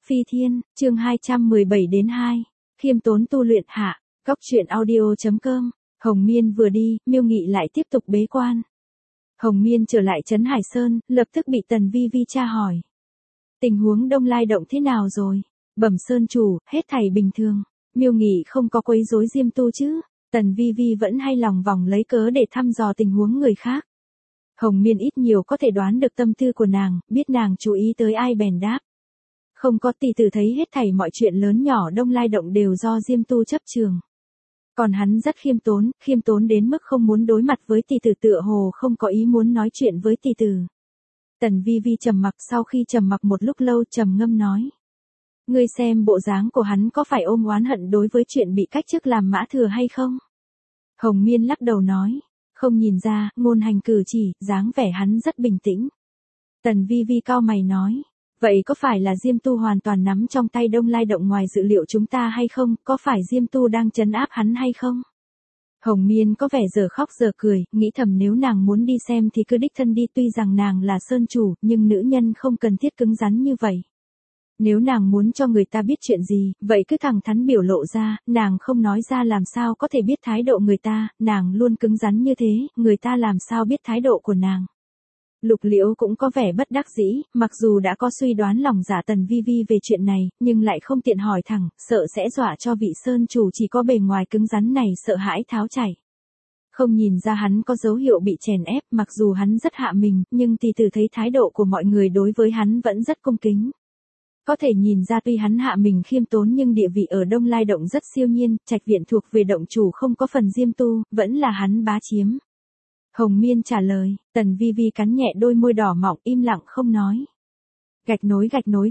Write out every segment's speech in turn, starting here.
Phi Thiên, chương 217-2, khiêm tốn tu luyện hạ, góc truyện audio.com, Hồng Miên vừa đi, Miêu Nghị lại tiếp tục bế quan. Hồng Miên trở lại trấn Hải Sơn, lập tức bị Tần Vi Vi tra hỏi. Tình huống Đông Lai Động thế nào rồi? Bẩm Sơn chủ, hết thảy bình thường. Miêu Nghị không có quấy rối Diêm Tu chứ? Tần Vi Vi vẫn hay lòng vòng lấy cớ để thăm dò tình huống người khác. Hồng Miên ít nhiều có thể đoán được tâm tư của nàng, biết nàng chú ý tới ai bèn đáp. Không có, tỷ tử thấy hết thảy mọi chuyện lớn nhỏ Đông Lai Động đều do Diêm Tu chấp trường. Còn hắn rất khiêm tốn đến mức không muốn đối mặt với tỷ tử, tựa hồ không có ý muốn nói chuyện với tỷ tử. Tần Vi Vi trầm mặc, sau khi trầm mặc một lúc lâu trầm ngâm nói. Ngươi xem bộ dáng của hắn có phải ôm oán hận đối với chuyện bị cách chức làm mã thừa hay không? Hồng Miên lắc đầu nói. Không nhìn ra, ngôn hành cử chỉ, dáng vẻ hắn rất bình tĩnh. Tần Vi Vi cau mày nói. Vậy có phải là Diêm Tu hoàn toàn nắm trong tay Đông Lai Động ngoài dự liệu chúng ta hay không? Có phải Diêm Tu đang trấn áp hắn hay không? Hồng Miên có vẻ giờ khóc giờ cười, nghĩ thầm nếu nàng muốn đi xem thì cứ đích thân đi, tuy rằng nàng là sơn chủ, nhưng nữ nhân không cần thiết cứng rắn như vậy. Nếu nàng muốn cho người ta biết chuyện gì, vậy cứ thẳng thắn biểu lộ ra, nàng không nói ra làm sao có thể biết thái độ người ta, nàng luôn cứng rắn như thế, người ta làm sao biết thái độ của nàng. Lục Liễu cũng có vẻ bất đắc dĩ, mặc dù đã có suy đoán lòng dạ Tần Vi Vi về chuyện này, nhưng lại không tiện hỏi thẳng, sợ sẽ dọa cho vị sơn chủ chỉ có bề ngoài cứng rắn này sợ hãi tháo chảy. Không nhìn ra hắn có dấu hiệu bị chèn ép, mặc dù hắn rất hạ mình, nhưng tỷ tử thấy thái độ của mọi người đối với hắn vẫn rất cung kính. Có thể nhìn ra tuy hắn hạ mình khiêm tốn nhưng địa vị ở Đông Lai Động rất siêu nhiên, trạch viện thuộc về động chủ không có phần Diêm Tu, vẫn là hắn bá chiếm. Hồng Miên trả lời, Tần Vi Vi cắn nhẹ đôi môi đỏ mọng im lặng không nói. Gạch nối.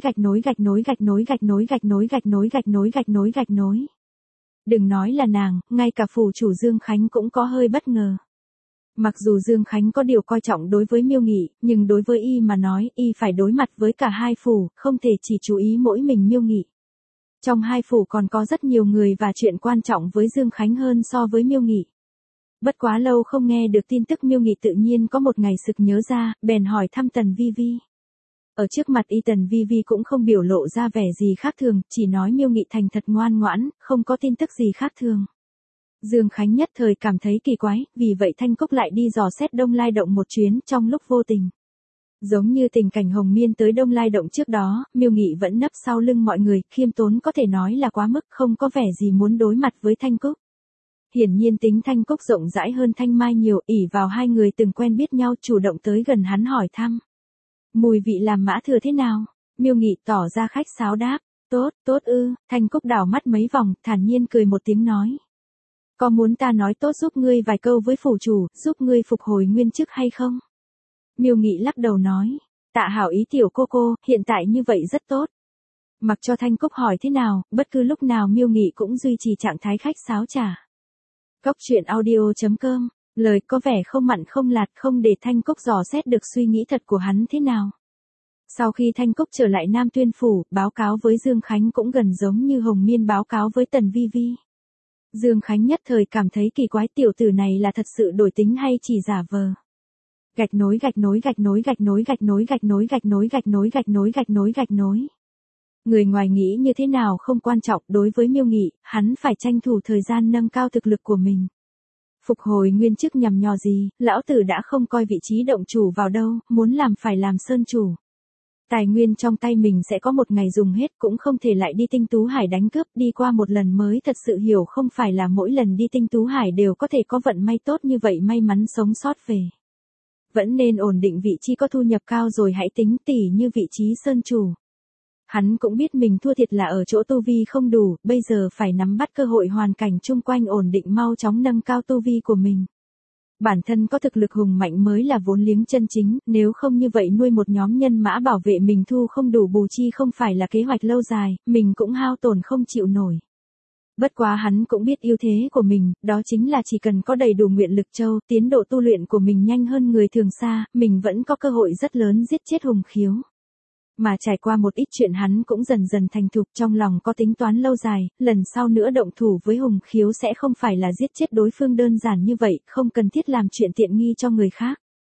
Đừng nói là nàng, ngay cả phủ chủ Dương Khánh cũng có hơi bất ngờ. Mặc dù Dương Khánh có điều coi trọng đối với Miêu Nghị, nhưng đối với y mà nói, y phải đối mặt với cả hai phủ, không thể chỉ chú ý mỗi mình Miêu Nghị. Trong hai phủ còn có rất nhiều người và chuyện quan trọng với Dương Khánh hơn so với Miêu Nghị. Bất quá lâu không nghe được tin tức Miêu Nghị tự nhiên có một ngày sực nhớ ra, bèn hỏi thăm Tần Vi Vi. Ở trước mặt y Tần Vi Vi cũng không biểu lộ ra vẻ gì khác thường, chỉ nói Miêu Nghị thành thật ngoan ngoãn, không có tin tức gì khác thường. Dương Khánh nhất thời cảm thấy kỳ quái, vì vậy Thanh Cúc lại đi dò xét Đông Lai Động một chuyến trong lúc vô tình. Giống như tình cảnh Hồng Miên tới Đông Lai Động trước đó, Miêu Nghị vẫn nấp sau lưng mọi người, khiêm tốn có thể nói là quá mức, không có vẻ gì muốn đối mặt với Thanh Cúc. Hiển nhiên tính Thanh Cúc rộng rãi hơn Thanh Mai nhiều, ỷ vào hai người từng quen biết nhau chủ động tới gần hắn hỏi thăm. Mùi vị làm mã thừa thế nào? Miêu Nghị tỏ ra khách sáo đáp. Tốt ư, Thanh Cúc đảo mắt mấy vòng, thản nhiên cười một tiếng nói. Có muốn ta nói tốt giúp ngươi vài câu với phủ chủ, giúp ngươi phục hồi nguyên chức hay không? Miêu Nghị lắc đầu nói. Tạ hảo ý tiểu cô, hiện tại như vậy rất tốt. Mặc cho Thanh Cúc hỏi thế nào, bất cứ lúc nào Miêu Nghị cũng duy trì trạng thái khách sáo trả. Góc truyện audio.com, lời có vẻ không mặn không lạt không để Thanh Cúc dò xét được suy nghĩ thật của hắn thế nào. Sau khi Thanh Cúc trở lại Nam Tuyên Phủ, báo cáo với Dương Khánh cũng gần giống như Hồng Miên báo cáo với Tần Vi Vi. Dương Khánh nhất thời cảm thấy kỳ quái, tiểu tử này là thật sự đổi tính hay chỉ giả vờ. Gạch nối. Người ngoài nghĩ như thế nào không quan trọng, đối với Miêu Nghị, hắn phải tranh thủ thời gian nâng cao thực lực của mình. Phục hồi nguyên chức nhằm nhò gì, lão tử đã không coi vị trí động chủ vào đâu, muốn làm phải làm sơn chủ. Tài nguyên trong tay mình sẽ có một ngày dùng hết, cũng không thể lại đi Tinh Tú Hải đánh cướp, đi qua một lần mới thật sự hiểu không phải là mỗi lần đi Tinh Tú Hải đều có thể có vận may tốt như vậy, may mắn sống sót về. Vẫn nên ổn định vị trí có thu nhập cao rồi hãy tính, tỉ như vị trí sơn chủ. Hắn cũng biết mình thua thiệt là ở chỗ tu vi không đủ, bây giờ phải nắm bắt cơ hội hoàn cảnh chung quanh ổn định mau chóng nâng cao tu vi của mình. Bản thân có thực lực hùng mạnh mới là vốn liếng chân chính, nếu không như vậy nuôi một nhóm nhân mã bảo vệ mình thu không đủ bù chi không phải là kế hoạch lâu dài, mình cũng hao tổn không chịu nổi. Bất quá hắn cũng biết ưu thế của mình, đó chính là chỉ cần có đầy đủ nguyện lực châu, tiến độ tu luyện của mình nhanh hơn người thường xa, mình vẫn có cơ hội rất lớn giết chết Hùng Khiếu. Mà trải qua một ít chuyện hắn cũng dần dần thành thục, trong lòng có tính toán lâu dài, lần sau nữa động thủ với Hùng Khiếu sẽ không phải là giết chết đối phương đơn giản như vậy, không cần thiết làm chuyện tiện nghi cho người khác.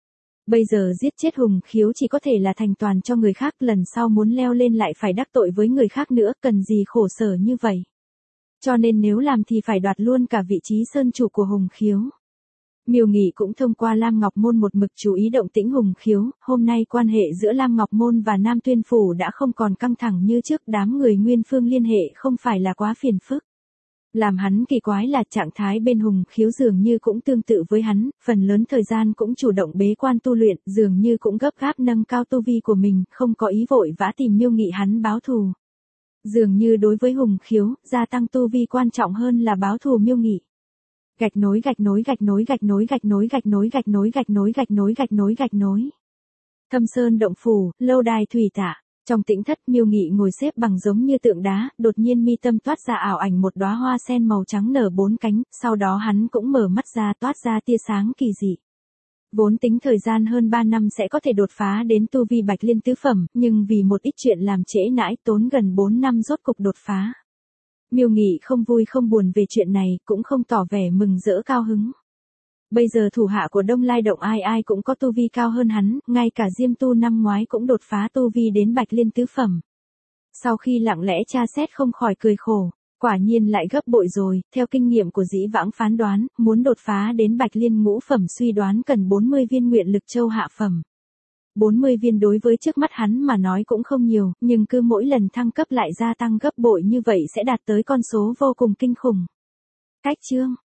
Bây giờ giết chết Hùng Khiếu chỉ có thể là thành toàn cho người khác, lần sau muốn leo lên lại phải đắc tội với người khác nữa, cần gì khổ sở như vậy. Cho nên nếu làm thì phải đoạt luôn cả vị trí sơn chủ của Hùng Khiếu. Miêu Nghị cũng thông qua Lam Ngọc Môn một mực chú ý động tĩnh Hùng Khiếu, hôm nay quan hệ giữa Lam Ngọc Môn và Nam Tuyên Phủ đã không còn căng thẳng như trước, đám người Nguyên Phương liên hệ không phải là quá phiền phức. Làm hắn kỳ quái là trạng thái bên Hùng Khiếu dường như cũng tương tự với hắn, phần lớn thời gian cũng chủ động bế quan tu luyện, dường như cũng gấp gáp nâng cao tu vi của mình, không có ý vội vã tìm Miêu Nghị hắn báo thù. Dường như đối với Hùng Khiếu, gia tăng tu vi quan trọng hơn là báo thù Miêu Nghị. Gạch nối gạch nối gạch nối gạch nối gạch nối gạch nối gạch nối gạch nối gạch nối gạch nối gạch nối. Thâm Sơn động phủ, lâu đài thủy tạ. Trong tĩnh thất, Miêu Nghị ngồi xếp bằng giống như tượng đá, đột nhiên mi tâm toát ra ảo ảnh một đóa hoa sen màu trắng nở 4 cánh, sau đó hắn cũng mở mắt ra, toát ra tia sáng kỳ dị. Vốn tính thời gian hơn 3 năm sẽ có thể đột phá đến tu vi Bạch Liên tứ phẩm, nhưng vì một ít chuyện làm trễ nãi, tốn gần 4 năm rốt cục đột phá. Miêu Nghị không vui không buồn về chuyện này, cũng không tỏ vẻ mừng rỡ cao hứng. Bây giờ thủ hạ của Đông Lai Động ai ai cũng có tu vi cao hơn hắn, ngay cả Diêm Tu năm ngoái cũng đột phá tu vi đến Bạch Liên tứ phẩm. Sau khi lặng lẽ tra xét không khỏi cười khổ, quả nhiên lại gấp bội rồi, theo kinh nghiệm của Dĩ Vãng phán đoán, muốn đột phá đến Bạch Liên ngũ phẩm suy đoán cần 40 viên nguyện lực châu hạ phẩm. 40 viên đối với trước mắt hắn mà nói cũng không nhiều, nhưng cứ mỗi lần thăng cấp lại gia tăng gấp bội như vậy sẽ đạt tới con số vô cùng kinh khủng. Cách chương